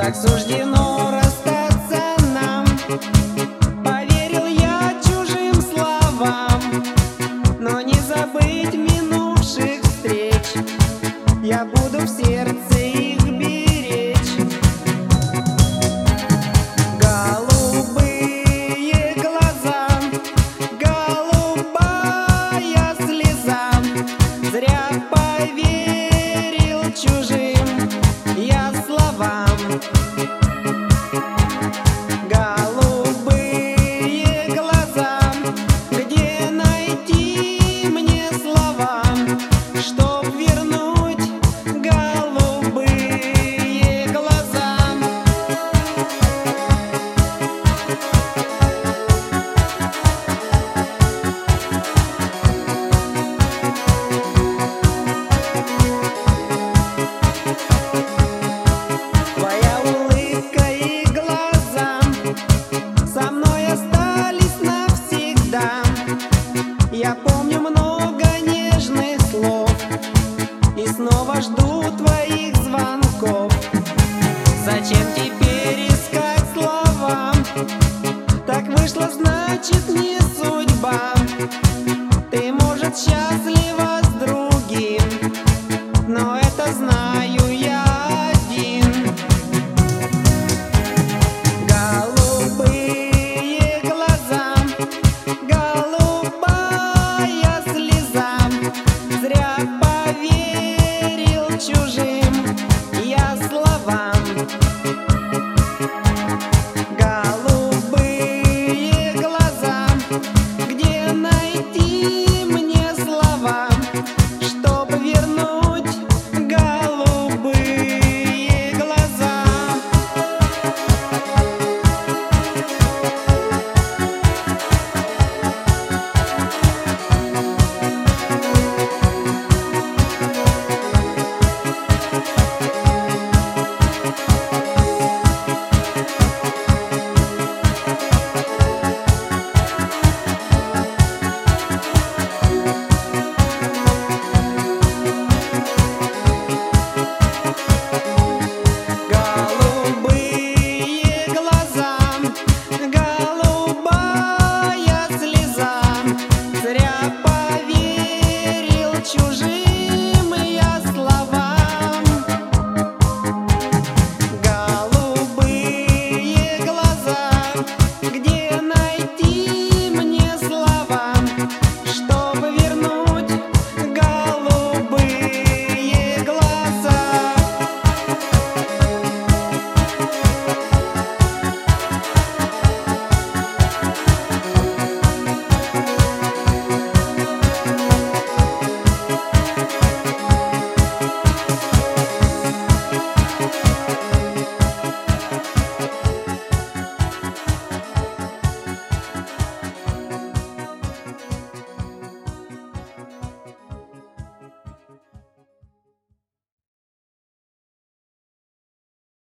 так суждено расстаться нам. Поверил я чужим словам, но не забыть минувших встреч. Я буду в сердце их беречь. Голубые глаза, голубая слеза, зря поверил чужим я словам. Голубые глаза, где найти мне слова, чтоб вернуть голубые глаза? Твоя улыбка и глаза со мной остались навсегда. Я помню много нежных слов и снова жду твоих звонков. Зачем